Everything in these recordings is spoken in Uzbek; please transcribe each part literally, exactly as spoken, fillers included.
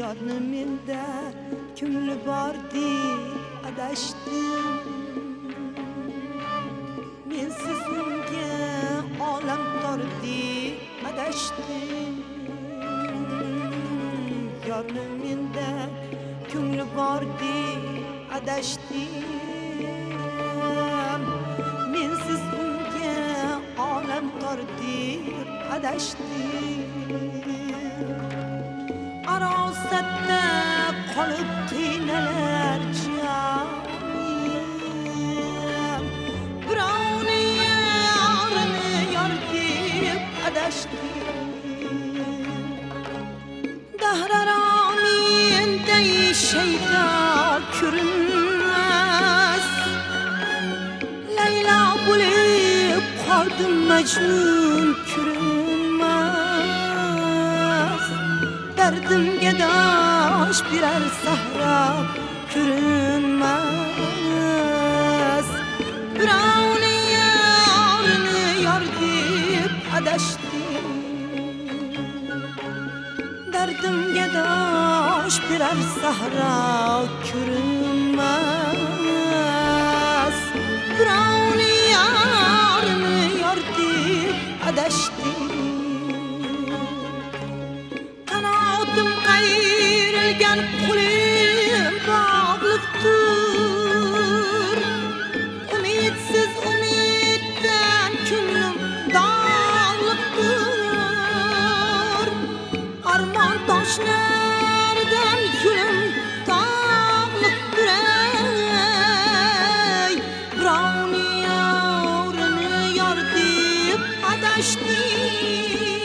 Yorni menda ko'ngli bor deb adashdim. Men sizga olam tor deb adashdim. Yorni menda ko'ngli bor deb adashdim. Men sizga olam tor deb adashdim. Arosatda qolib qiynalar jonim. Birovni yorini yor deb adashdim. Dahraro menday shaydo ko'rinmas. Laylo bo'lib qoldim Majnun ko'rinmas. Dardimga dosh birar sahro ko'rinmas. Birovni yorini yor deb adashdim. Dardimga dosh birar sahro ko'rinmas. Birovni yorini yor deb adashdim. Qanotim qayrilgan qo'lim bog'liqdir. Umidsiz umiddan ko'nglim dog'liqdir. Armon toshlaridan yo'lim tog'liqdir. Birovni yorini yor deb adashdim.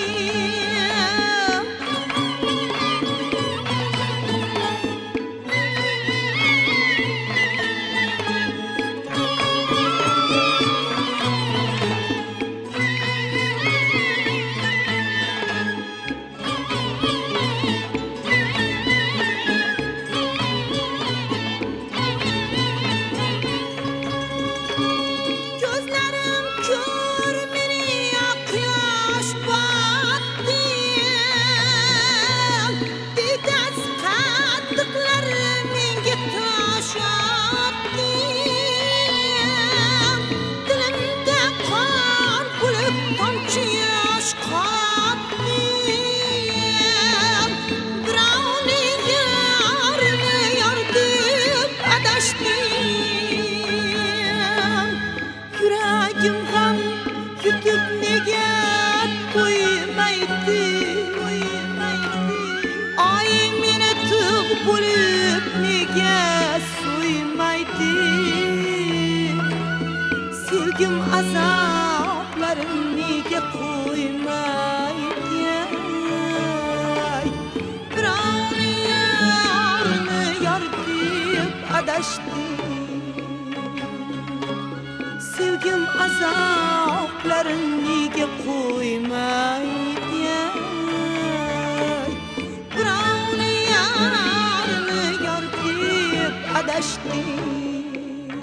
Yuragim ham yutib nega qo'ymaydi, qo'ymaydi. Ay meni tug' bo'lib nega so'ymaydi. Sevgim azoblarim nega qo'ymaydi. Birovni yorini yor deb adashdim. Sevgim azoblarim nega qo'ymaydi. Birovni yorini yor deb adashdim.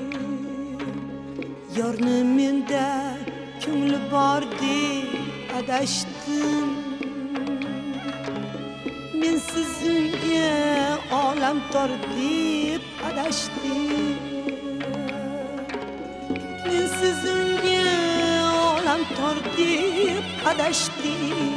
Yorni menda ko'ngli bor deb adashdim. Men sizga olam tor deb adashdim. Men sizga olam tor deb adashdim.